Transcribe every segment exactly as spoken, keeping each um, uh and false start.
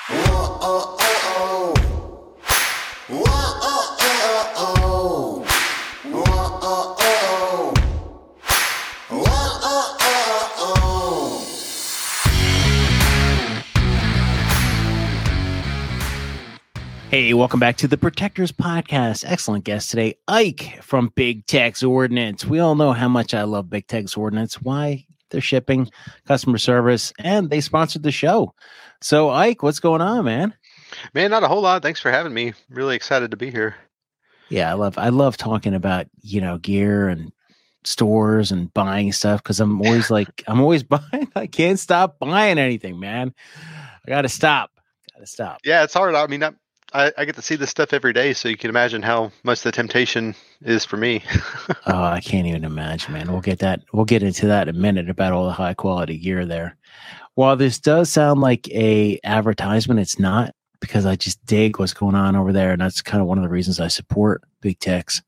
Hey, welcome back to the Protectors Podcast. Excellent guest today, Ike from Big Tex Ordnance. We all know how much I love Big Tex Ordnance. Why? They're shipping, customer service, and they sponsored the show. So, Ike, what's going on, man? Man, not a whole lot. Thanks for having me. Really excited to be here. Yeah, I love I love talking about, you know, gear and stores and buying stuff because I'm always like, I'm always buying. I can't stop buying anything, man. I got to stop. Got to stop. Yeah, it's hard. I mean, I, I, I get to see this stuff every day, so you can imagine how much the temptation is for me. Oh, I can't even imagine, man. We'll get that. We'll get into that in a minute about all the high quality gear there. While this does sound like a advertisement, it's not, because I just dig what's going on over there, and that's kind of one of the reasons I support Big Tex.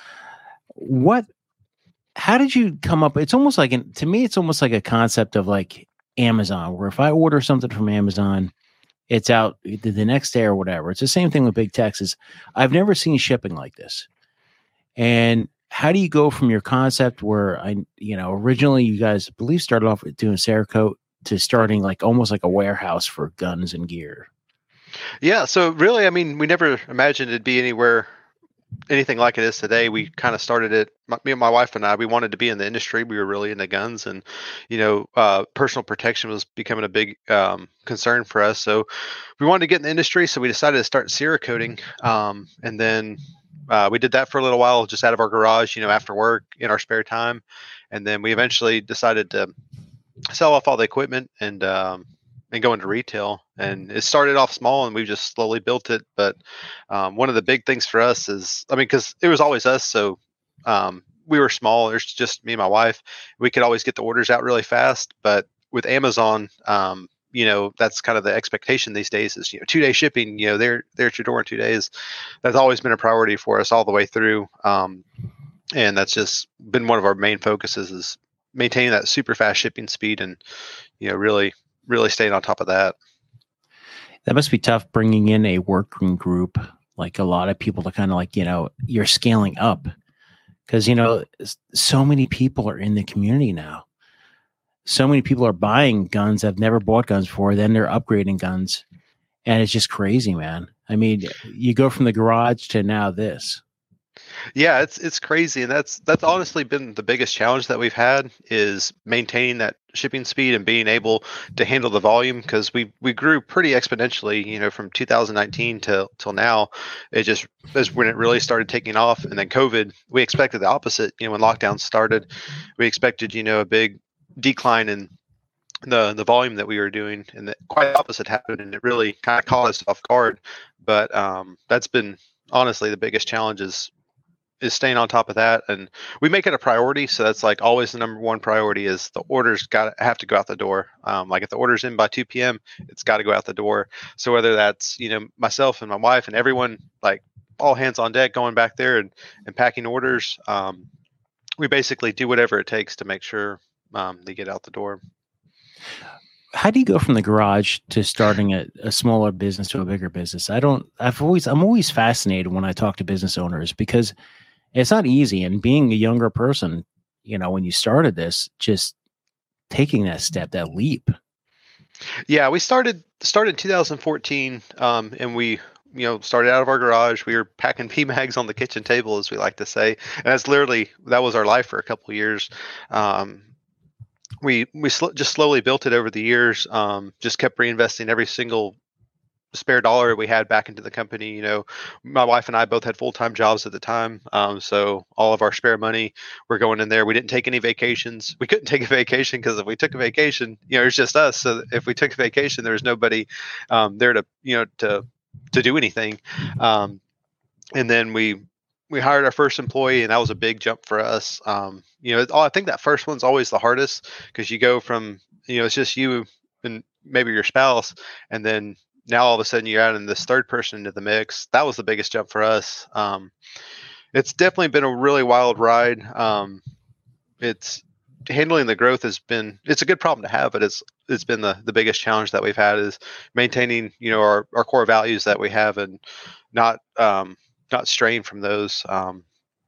What? How did you come up? It's almost like an, to me, it's almost like a concept of like Amazon, where if I order something from Amazon, it's out the next day or whatever. It's the same thing with Big Tex. Is I've never seen shipping like this. And how do you go from your concept where I, you know, originally you guys, I believe, started off with doing Cerakote to starting like almost like a warehouse for guns and gear? Yeah. So really, I mean, we never imagined it'd be anywhere, anything like it is today. We kind of started it, my, me and my wife and I, we wanted to be in the industry. We were really into guns, and, you know, uh, personal protection was becoming a big um, concern for us. So we wanted to get in the industry. So we decided to start Cerakoting. Um, and then uh, we did that for a little while, just out of our garage, you know, after work in our spare time. And then we eventually decided to sell off all the equipment and, um, and go into retail. And it started off small, and we've just slowly built it. But um, one of the big things for us is, I mean, because it was always us. So um, we were small. There's just me and my wife. We could always get the orders out really fast. But with Amazon, um, you know, that's kind of the expectation these days is, you know, two day shipping, you know, they're, they're at your door in two days. That's always been a priority for us all the way through. Um, and that's just been one of our main focuses, is maintaining that super fast shipping speed and, you know, really, really staying on top of that. That must be tough, bringing in a working group, like a lot of people to kind of like, you know, you're scaling up, because, you know, so many people are in the community now. So many people are buying guns that have never bought guns before. Then they're upgrading guns, and it's just crazy, man. I mean, you go from the garage to now this. Yeah, it's it's crazy, and that's that's honestly been the biggest challenge that we've had, is maintaining that shipping speed and being able to handle the volume, because we we grew pretty exponentially, you know, from two thousand nineteen till till now. It just is when it really started taking off, and then COVID, we expected the opposite. You know, when lockdown started, we expected, you know, a big decline in the the volume that we were doing, and the quite opposite happened, and it really kind of caught us off guard. But um, that's been honestly the biggest challenge, is is staying on top of that. And we make it a priority. So that's like always the number one priority, is the orders got to have to go out the door. Um, like if the order's in by two p.m., it's got to go out the door. So whether that's, you know, myself and my wife and everyone, like all hands on deck, going back there and, and packing orders, um, we basically do whatever it takes to make sure um, they get out the door. How do you go from the garage to starting a, a smaller business to a bigger business? I don't, I've always, I'm always fascinated when I talk to business owners, because it's not easy. And being a younger person, you know, when you started this, just taking that step, that leap. Yeah, we started started in two thousand fourteen, um, and we, you know, started out of our garage. We were packing P MAGs on the kitchen table, as we like to say, and that's literally, that was our life for a couple of years. Um, we we sl- just slowly built it over the years. Um, just kept reinvesting every single spare dollar we had back into the company. You know, my wife and I both had full-time jobs at the time. Um, so all of our spare money, we're going in there. We didn't take any vacations. We couldn't take a vacation, because if we took a vacation, you know, it's just us. So if we took a vacation, there was nobody um, there to, you know, to, to do anything. Um, and then we, we hired our first employee, and that was a big jump for us. Um, you know, I think that first one's always the hardest, because you go from, you know, it's just you and maybe your spouse, and then now all of a sudden you're adding this third person into the mix. That was the biggest jump for us. Um, it's definitely been a really wild ride. Um, it's handling the growth has been, it's a good problem to have, but it's it's been the the biggest challenge that we've had is maintaining, you know, our, our core values that we have and not um not straying from those. Um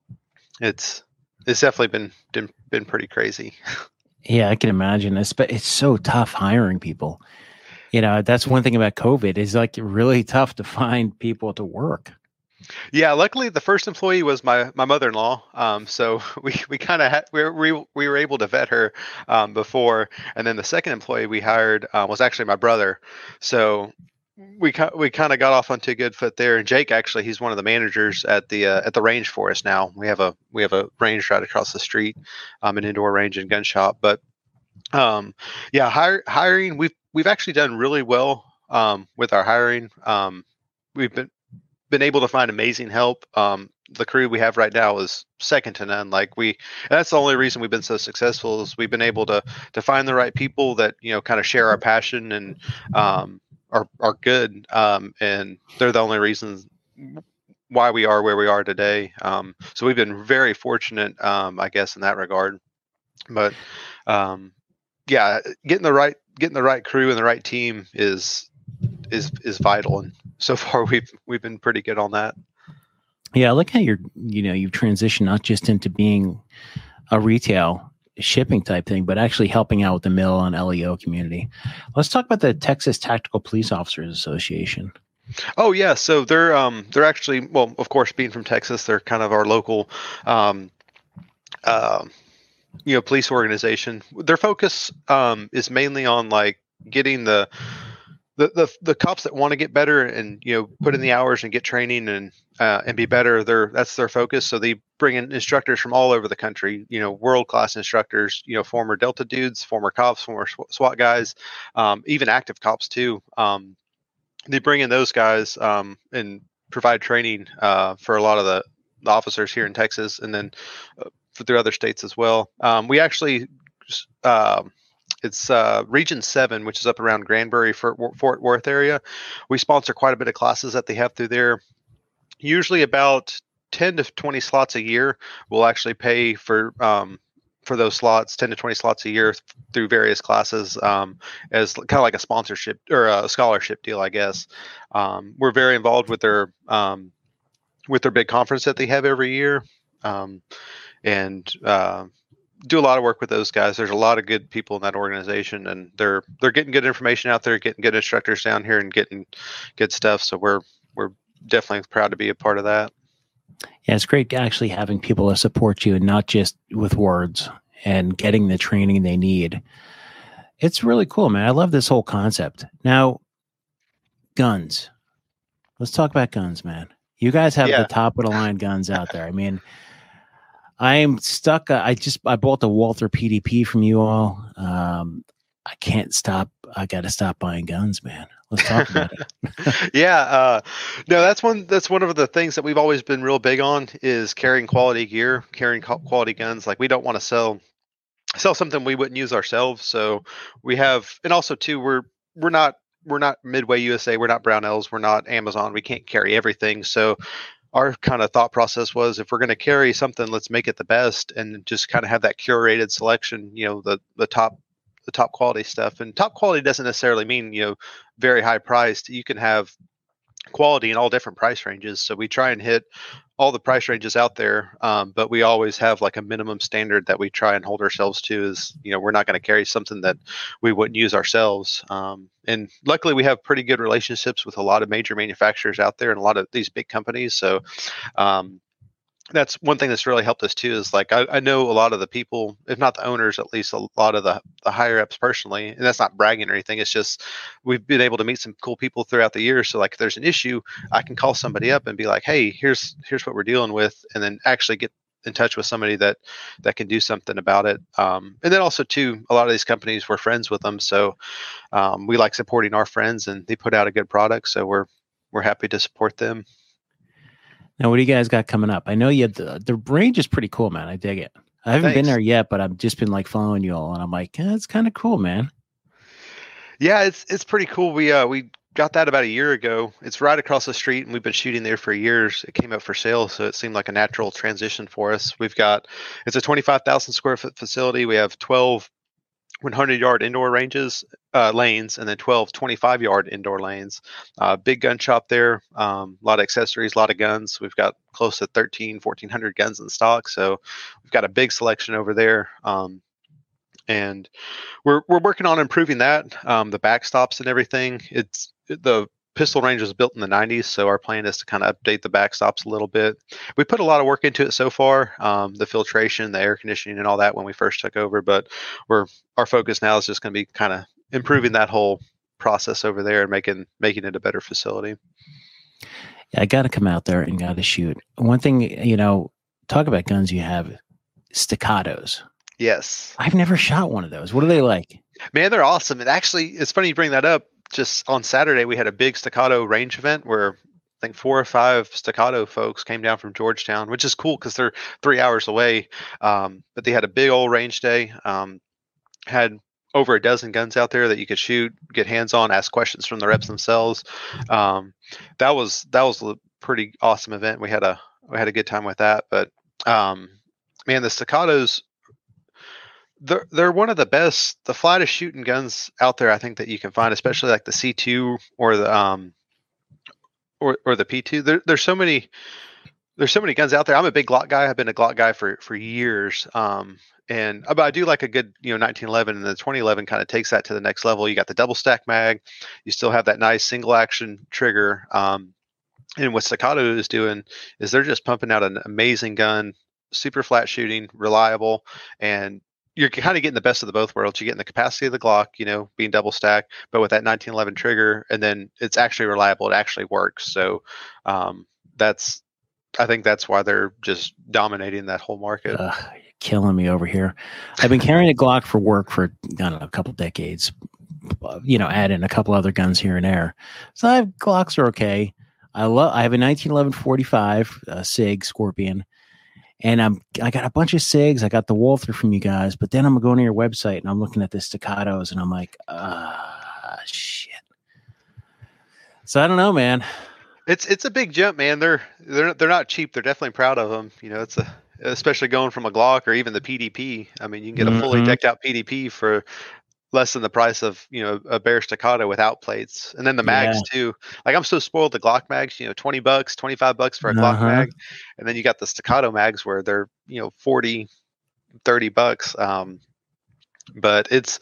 it's it's definitely been been, been pretty crazy. Yeah, I can imagine. It's but it's so tough hiring people. You know, that's one thing about COVID is like really tough to find people to work. Yeah, luckily the first employee was my my mother-in-law. Um, so we we kind of had we, were- we we were able to vet her um, before, and then the second employee we hired uh, was actually my brother. So we ki- we kind of got off onto a good foot there. And Jake actually, he's one of the managers at the uh, at the range for us now. We have a we have a range right across the street, um, an indoor range and gun shop. But um, yeah, hire, hiring we've we've actually done really well um, with our hiring. Um, we've been been able to find amazing help. Um, the crew we have right now is second to none. Like we, that's the only reason we've been so successful is we've been able to to find the right people that you know kind of share our passion and um, are are good. Um, and they're the only reasons why we are where we are today. Um, so we've been very fortunate, um, I guess, in that regard. But um, yeah, getting the right getting the right crew and the right team is is is vital, and so far we've we've been pretty good on that. Yeah, I like how you're you know you've transitioned not just into being a retail shipping type thing, but actually helping out with the mill and L E O community. Let's talk about the Texas Tactical Police Officers Association. Oh yeah, so they're um they're actually, well, of course, being from Texas, they're kind of our local um uh, you know police organization. Their focus um is mainly on like getting the the the, the cops that want to get better and you know put in the hours and get training and uh, and be better. They're that's their focus. So they bring in instructors from all over the country. You know, world class instructors. You know, former Delta dudes, former cops, former SWAT guys, um, even active cops too. Um, they bring in those guys um, and provide training uh, for a lot of the, the officers here in Texas, and then uh, for through other states as well. Um, we actually. Uh, It's uh, Region seven, which is up around Granbury, Fort, Fort Worth area. We sponsor quite a bit of classes that they have through there. Usually about ten to twenty slots a year. We'll actually pay for um, for those slots, ten to twenty slots a year through various classes um, as kind of like a sponsorship or a scholarship deal, I guess. Um, we're very involved with their um, with their big conference that they have every year. Um, and uh, do a lot of work with those guys. There's a lot of good people in that organization, and they're they're getting good information out there, getting good instructors down here, and getting good stuff. So we're we're definitely proud to be a part of that. Yeah, it's great actually having people to support you and not just with words and getting the training they need. It's really cool, man. I love this whole concept. Now, guns. Let's talk about guns, man. You guys have Yeah. the top of the line guns out there. I mean, I'm stuck. Uh, I just I bought the Walther P D P from you all. Um, I can't stop. I got to stop buying guns, man. Let's talk about it. yeah, uh, no, that's one. That's one of the things that we've always been real big on is carrying quality gear, carrying quality guns. Like we don't want to sell sell something we wouldn't use ourselves. So we have, and also too, we're we're not we're not Midway U S A. We're not Brownells. We're not Amazon. We can't carry everything. So our kind of thought process was if we're going to carry something, let's make it the best and just kind of have that curated selection, you know, the, the top, the top quality stuff. And top quality doesn't necessarily mean, you know, very high priced. You can have quality in all different price ranges. So we try and hit all the price ranges out there. Um, but we always have like a minimum standard that we try and hold ourselves to is, you know, we're not going to carry something that we wouldn't use ourselves. Um, and luckily we have pretty good relationships with a lot of major manufacturers out there and a lot of these big companies. So, um, that's one thing that's really helped us too is like I, I know a lot of the people, if not the owners, at least a lot of the, the higher ups personally, and that's not bragging or anything. It's just we've been able to meet some cool people throughout the years. So like if there's an issue, I can call somebody up and be like, hey, here's here's what we're dealing with, and then actually get in touch with somebody that that can do something about it. Um, and then also too, a lot of these companies, we're friends with them, so um, we like supporting our friends, and they put out a good product, so we're we're happy to support them. Now, what do you guys got coming up? I know you have the, the range is pretty cool, man. I dig it. I haven't Thanks. been there yet, but I've just been like following you all, and I'm like, yeah, it's kind of cool, man. Yeah, it's it's pretty cool. We uh we got that about a year ago. It's right across the street, and we've been shooting there for years. It came up for sale, so it seemed like a natural transition for us. We've got it's a twenty-five thousand square foot facility. We have twelve one hundred yard indoor ranges uh, lanes, and then twelve twenty-five yard indoor lanes. Uh, big gun shop there. Um, a lot of accessories, a lot of guns. We've got close to thirteen, fourteen hundred guns in stock, so we've got a big selection over there. Um, and we're we're working on improving that. Um, the backstops and everything. It's the pistol range was built in the nineties, so our plan is to kind of update the backstops a little bit. We put a lot of work into it so far, um, the filtration, the air conditioning, and all that when we first took over. But we're our focus now is just going to be kind of improving that whole process over there and making making it a better facility. Yeah, I got to come out there and got to shoot. One thing, you know, talk about guns. You have staccatos. Yes, I've never shot one of those. What are they like? Man, they're awesome. And actually, it's funny you bring that up. Just on Saturday, we had a big staccato range event where I think four or five staccato folks came down from Georgetown, which is cool because they're three hours away. Um, but they had a big old range day. Um, had over a dozen guns out there that you could shoot, get hands on, ask questions from the reps themselves. Um, that was that was a pretty awesome event. We had a we had a good time with that. But um, man, the staccatos. They're, they're one of the best, the flattest shooting guns out there, I think, that you can find, especially like the C two or the um or or the P two. There, there's so many there's so many guns out there. I'm a big Glock guy. I've been a Glock guy for for years. Um, and but I do like a good, you know, nineteen eleven, and the twenty eleven kind of takes that to the next level. You got the double stack mag. You still have that nice single action trigger. Um, and what Staccato is doing is they're just pumping out an amazing gun, super flat shooting, reliable, and you're kind of getting the best of the both worlds. You're getting the capacity of the Glock, you know, being double stacked, but with that nineteen eleven trigger, and then it's actually reliable. It actually works. So um, that's, I think that's why they're just dominating that whole market. Uh, you're killing me over here. I've been carrying a Glock for work for, I don't know, a couple decades, you know, add in a couple other guns here and there. So I have Glocks are okay. I love, I have a nineteen eleven forty-five uh, SIG Scorpion. And I'm, I got a bunch of SIGs. I got the Walther from you guys, but then I'm going to your website and I'm looking at the staccatos and I'm like, ah, shit. So I don't know, man. It's it's a big jump, man. They're they're they're not cheap. They're definitely proud of them. You know, it's a especially going from a Glock or even the P D P. I mean, you can get a fully mm-hmm. decked out P D P for less than the price of, you know, a bare staccato without plates. And then the mags yeah. too. Like I'm so spoiled the Glock mags, you know, twenty bucks, twenty-five bucks for a uh-huh. Glock mag. And then you got the staccato mags where they're, you know, forty, thirty bucks. Um, but it's,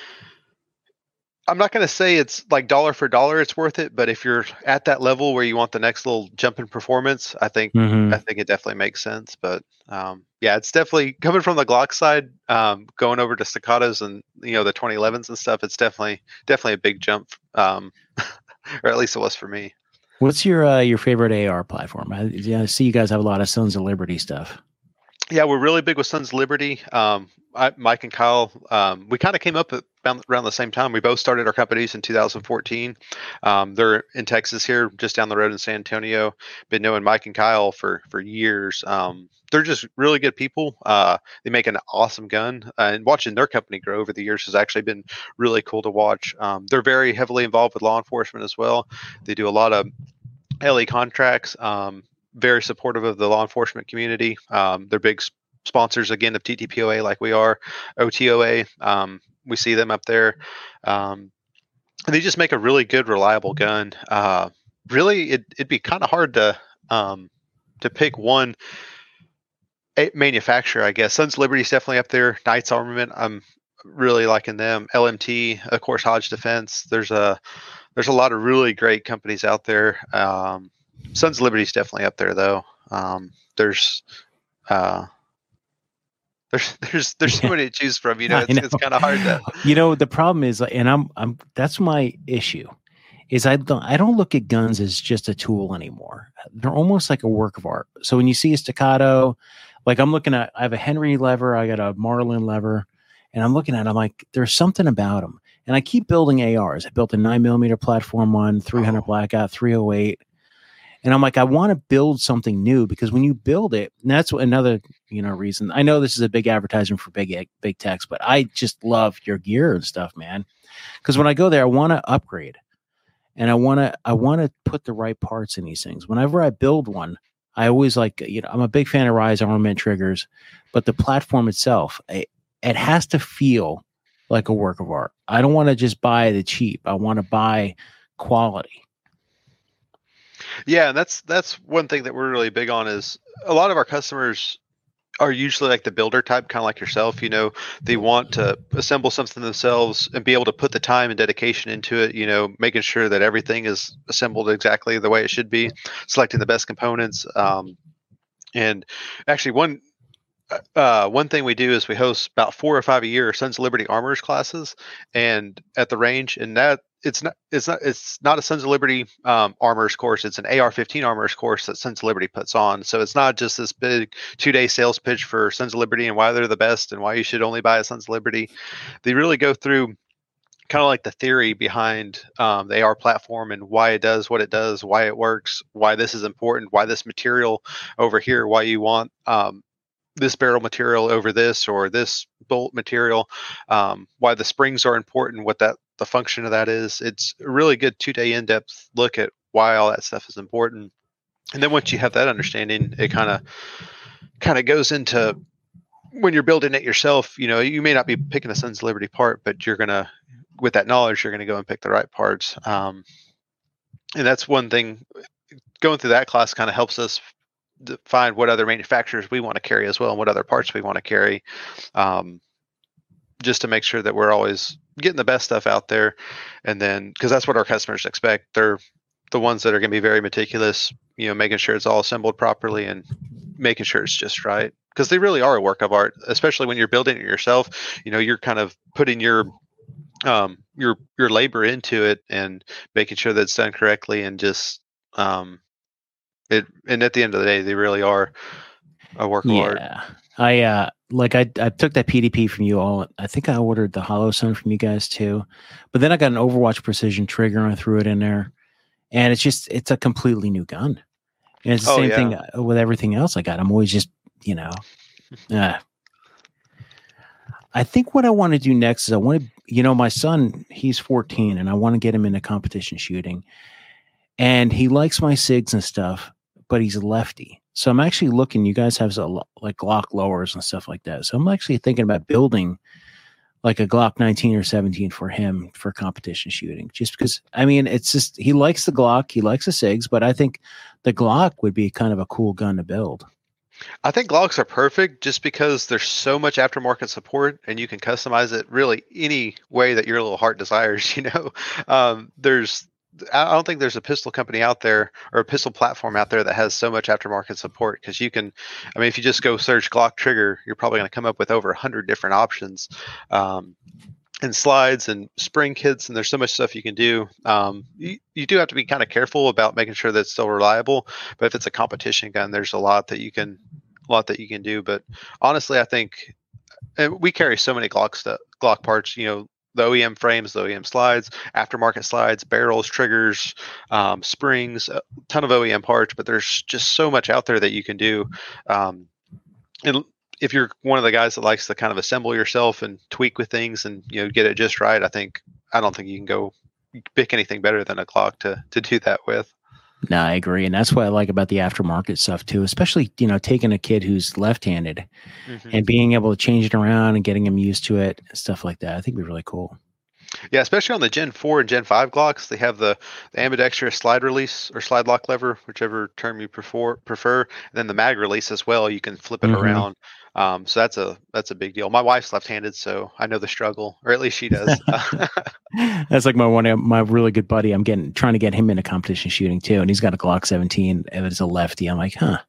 I'm not going to say it's like dollar for dollar, it's worth it. But if you're at that level where you want the next little jump in performance, I think, mm-hmm. I think it definitely makes sense. But um, yeah, it's definitely coming from the Glock side, um, going over to staccatos and, you know, the twenty elevens and stuff. It's definitely, definitely a big jump. Um, or at least it was for me. What's your, uh, your favorite A R platform? I, yeah, I see you guys have a lot of Sons of Liberty stuff. Yeah, we're really big with Sons of Liberty. Um, I, Mike and Kyle, um, we kind of came up at, around the same time. We both started our companies in two thousand fourteen. Um, they're in Texas here, just down the road in San Antonio. Been knowing Mike and Kyle for for years. Um, they're just really good people. Uh, they make an awesome gun, uh, and watching their company grow over the years has actually been really cool to watch. Um, they're very heavily involved with law enforcement as well. They do a lot of L E contracts. Um, very supportive of the law enforcement community. Um, they're big sp- sponsors again of T T P O A, like we are, O T O A. Um, we see them up there. Um, and they just make a really good, reliable gun. Uh, really, it, it'd be kind of hard to um, to pick one manufacturer, I guess. Sons of Liberty is definitely up there. Knights Armament, I'm really liking them. L M T, of course, Hodge Defense. There's a there's a lot of really great companies out there. Um, Sons of Liberty is definitely up there, though. Um, there's, uh, there's, there's, there's so many to choose from. You know, it's, know. it's kind of hard to. You know, the problem is, and I'm, I'm. That's my issue. Is I don't, I don't look at guns as just a tool anymore. They're almost like a work of art. So when you see a staccato, like I'm looking at, I have a Henry lever, I got a Marlin lever, and I'm looking at, it, I'm like, there's something about them. And I keep building A Rs. I built a nine millimeter platform one, three hundred oh. Blackout, three oh eight. And I'm like, I want to build something new because when you build it, and that's another, you know, reason. I know this is a big advertisement for big, big techs, but I just love your gear and stuff, man. Because when I go there, I want to upgrade. and I want to I want to put the right parts in these things. Whenever I build one, I always like, you know, I'm a big fan of Rise armament triggers, but the platform itself, it, it has to feel like a work of art. I don't want to just buy the cheap. I want to buy quality. Yeah, and that's that's one thing that we're really big on is a lot of our customers are usually like the builder type, kind of like yourself. You know, they want to assemble something themselves and be able to put the time and dedication into it, you know, making sure that everything is assembled exactly the way it should be, selecting the best components. Um, and actually one uh, one thing we do is we host about four or five a year Sons of Liberty Armorers classes, and at the range, and that it's not it's not it's not a Sons of Liberty um, Armorers course. It's an A R fifteen Armorers course that Sons of Liberty puts on. So it's not just this big two day sales pitch for Sons of Liberty and why they're the best and why you should only buy a Sons of Liberty. They really go through kind of like the theory behind um, the A R platform and why it does what it does, why it works, why this is important, why this material over here, why you want um, this barrel material over this or this bolt material, um, why the springs are important, what that the function of that is. It's a really good two day in depth look at why all that stuff is important. And then once you have that understanding, it kind of kind of goes into when you're building it yourself. You know, you may not be picking a Sons of Liberty part, but you're gonna, with that knowledge, you're gonna go and pick the right parts. Um, and that's one thing. Going through that class kind of helps us find what other manufacturers we want to carry as well and what other parts we want to carry, um, just to make sure that we're always getting the best stuff out there. And then because that's what our customers expect, they're the ones that are going to be very meticulous, you know, making sure it's all assembled properly and making sure it's just right, because they really are a work of art, especially when you're building it yourself. You know, you're kind of putting your um your your labor into it and making sure that it's done correctly, and just um It, and at the end of the day, they really are a work of art. Yeah. I uh like I I took that P D P from you all. I think I ordered the Hollow Sun from you guys too. But then I got an Overwatch Precision trigger and I threw it in there. And it's just it's a completely new gun. And it's the Oh, same yeah. thing with everything else I got. I'm always just, you know, uh, I think what I want to do next is I want to, you know, my son, he's fourteen and I want to get him into competition shooting. And he likes my SIGs and stuff, but he's a lefty. So I'm actually looking, you guys have a, like Glock lowers and stuff like that. So I'm actually thinking about building like a Glock nineteen or seventeen for him for competition shooting. Just because, I mean, it's just, he likes the Glock, he likes the SIGs, but I think the Glock would be kind of a cool gun to build. I think Glocks are perfect just because there's so much aftermarket support and you can customize it really any way that your little heart desires. You know, um, there's, I don't think there's a pistol company out there or a pistol platform out there that has so much aftermarket support, because you can, I mean, if you just go search Glock trigger, you're probably going to come up with over a hundred different options, um, and slides and spring kits, and there's so much stuff you can do. Um, you, you do have to be kind of careful about making sure that it's still reliable, but if it's a competition gun, there's a lot that you can, a lot that you can do. But honestly, I think, and we carry so many Glock stuff, Glock parts, you know, the O E M frames, the O E M slides, aftermarket slides, barrels, triggers, um, springs, a ton of O E M parts, but there's just so much out there that you can do. Um, and if you're one of the guys that likes to kind of assemble yourself and tweak with things and, you know, get it just right, I think, I don't think you can go pick anything better than a Glock to, to do that with. No, I agree. And that's what I like about the aftermarket stuff too, especially, you know, taking a kid who's left-handed mm-hmm. and being able to change it around and getting him used to it, stuff like that. I think would be really cool. Yeah, especially on the Gen four and Gen five Glocks, they have the, the ambidextrous slide release or slide lock lever, whichever term you prefer. Prefer, and then the mag release as well. You can flip it mm-hmm. around. Um, so that's a that's a big deal. My wife's left-handed, so I know the struggle, or at least she does. That's like my one, my really good buddy. I'm getting trying to get him into competition shooting too, and he's got a Glock seventeen, and it's a lefty. I'm like, huh.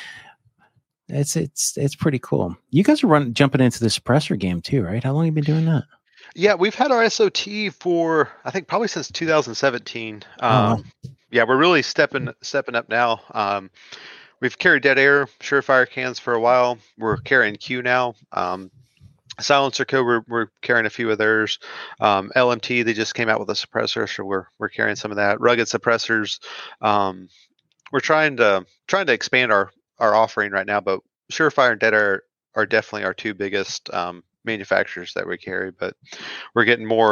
It's it's it's pretty cool. You guys are running jumping into the suppressor game too, right? How long have you been doing that? Yeah, we've had our S O T for I think probably since two thousand seventeen. Um, oh. Yeah, we're really stepping stepping up now. Um, we've carried Dead Air Surefire cans for a while. We're carrying Q now. Um, Silencer Co. We're we're carrying a few of theirs. Um, L M T, they just came out with a suppressor, so we're we're carrying some of that. Rugged suppressors. Um, we're trying to trying to expand our our offering right now, but Surefire and Dead Air are definitely our two biggest um, manufacturers that we carry, but we're getting more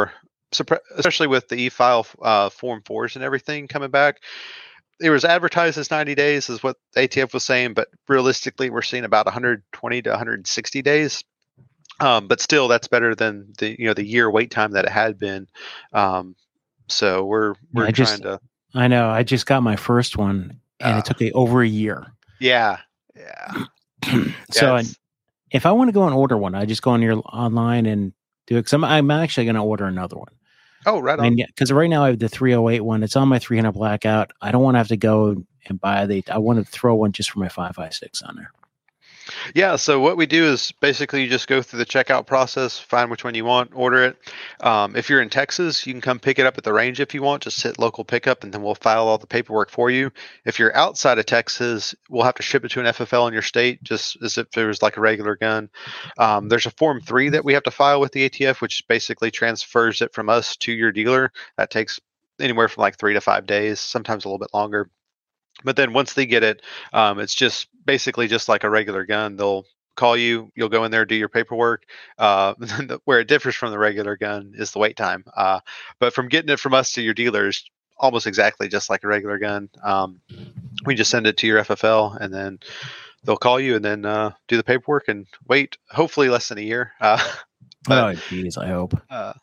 especially with the e-file uh, Form fours and everything coming back. It was advertised as ninety days is what the A T F was saying, but realistically we're seeing about one hundred twenty to one hundred sixty days. Um, but still, that's better than the you know the year wait time that it had been. Um, so we're we're I trying just, to. I know. I just got my first one, and Uh, it took me over a year. Yeah, yeah. So, I, Yes. if I want to go and order one, I just go on your online and do it. Because I'm, I'm actually going to order another one. Oh, right on. And because right now I have the three oh eight one. It's on my three hundred blackout. I don't want to have to go and buy the. I want to throw one just for my five five six on there. Yeah, so what we do is basically you just go through the checkout process, find which one you want, order it. Um, if you're in Texas, you can come pick it up at the range if you want. Just hit local pickup, and then we'll file all the paperwork for you. If you're outside of Texas, we'll have to ship it to an F F L in your state, just as if it was like a regular gun. Um, there's a Form three that we have to file with the A T F, which basically transfers it from us to your dealer. That takes anywhere from like three to five days, sometimes a little bit longer. But then once they get it, um, it's just basically just like a regular gun. They'll call you, you'll go in there, do your paperwork. Uh, where it differs from the regular gun is the wait time. Uh, but from getting it from us to your dealers, almost exactly just like a regular gun. Um, we just send it to your F F L, and then they'll call you, and then uh, do the paperwork and wait. Hopefully less than a year. Uh, but, oh, geez, I hope. Uh,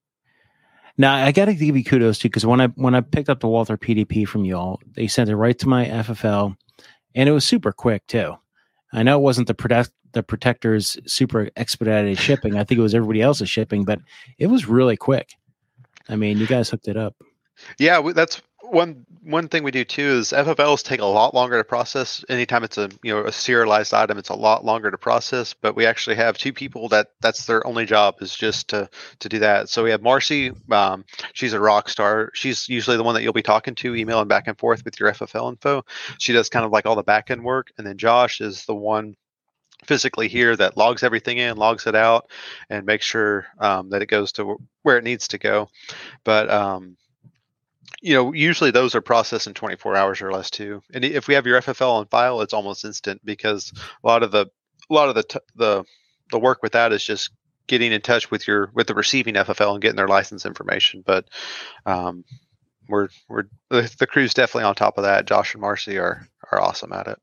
Now I got to give you kudos too, because when I when I picked up the Walther P D P from y'all, they sent it right to my F F L, and it was super quick too. I know it wasn't the protect the protector's super expedited shipping. I think it was everybody else's shipping, but it was really quick. I mean, you guys hooked it up. Yeah, we, that's one one thing we do too is F F Ls take a lot longer to process. Anytime it's a you know a serialized item, it's a lot longer to process. But we actually have two people that that's their only job is just to to do that. So we have Marcy. Um, she's a rock star. She's usually the one that you'll be talking to, emailing back and forth with your F F L info. She does kind of like all the back end work, and then Josh is the one physically here that logs everything in, logs it out, and makes sure um, that it goes to where it needs to go. But um, you know, usually those are processed in twenty-four hours or less too. And if we have your F F L on file, it's almost instant because a lot of the a lot of the t- the the work with that is just getting in touch with your with the receiving F F L and getting their license information. But um, we're we're the, the crew's definitely on top of that. Josh and Marcy are are awesome at it.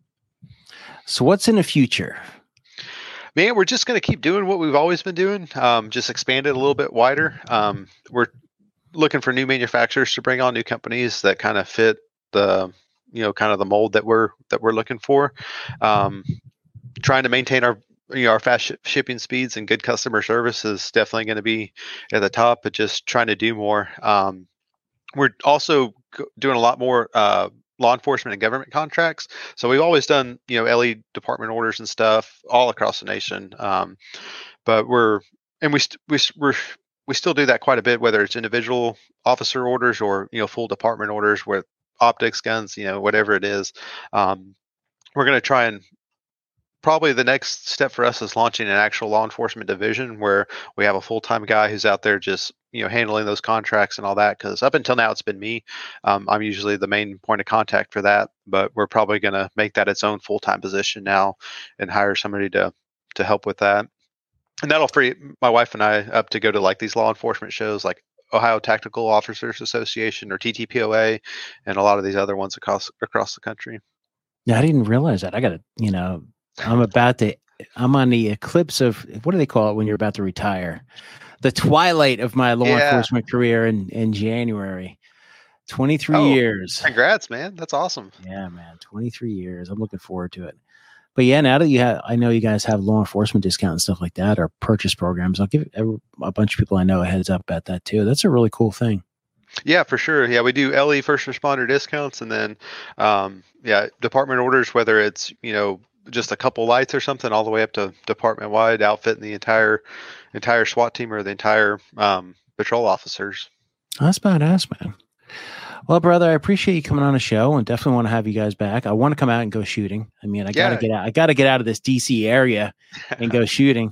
So what's in the future? Man, we're just going to keep doing what we've always been doing. Um, just expand it a little bit wider. Um, we're looking for new manufacturers to bring on, new companies that kind of fit the, you know, kind of the mold that we're that we're looking for. Um, trying to maintain our, you know, our fast sh- shipping speeds and good customer service is definitely going to be at the top. But just trying to do more. Um, we're also doing a lot more uh, law enforcement and government contracts. So we've always done, you know, L E department orders and stuff all across the nation. Um, but we're and we st- we we're we still do that quite a bit, whether it's individual officer orders or, you know, full department orders with optics, guns, you know, whatever it is. Um, we're going to try and probably the next step for us is launching an actual law enforcement division where we have a full-time guy who's out there just, you know, handling those contracts and all that. Because up until now, it's been me. Um, I'm usually the main point of contact for that, but we're probably going to make that its own full-time position now and hire somebody to to help with that. And that'll free my wife and I up to go to like these law enforcement shows like Ohio Tactical Officers Association or T T P O A and a lot of these other ones across across the country. Yeah, I didn't realize that. I got to, you know, I'm about to, I'm on the eclipse of, what do they call it when you're about to retire? The twilight of my law Yeah. enforcement career in, in January. twenty-three Oh, years. Congrats, man. That's awesome. Yeah, man. twenty-three years. I'm looking forward to it. But yeah, now that you have, I know you guys have law enforcement discount and stuff like that, or purchase programs. I'll give a bunch of people I know a heads up at that too. That's a really cool thing. Yeah, for sure. Yeah, we do L E first responder discounts, and then um, yeah, department orders, whether it's, you know, just a couple lights or something, all the way up to department wide outfitting the entire entire SWAT team or the entire um, patrol officers. That's badass, man. Well, brother, I appreciate you coming on the show, and definitely want to have you guys back. I want to come out and go shooting. I mean, I gotta Yeah. get out. I gotta get out of this D C area and go shooting.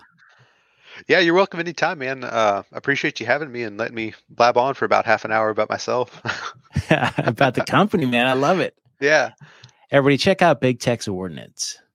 Yeah, you're welcome anytime, man. Uh, appreciate you having me and letting me blab on for about half an hour about myself. About the company, man. I love it. Yeah. Everybody, check out Big Tex Ordnance.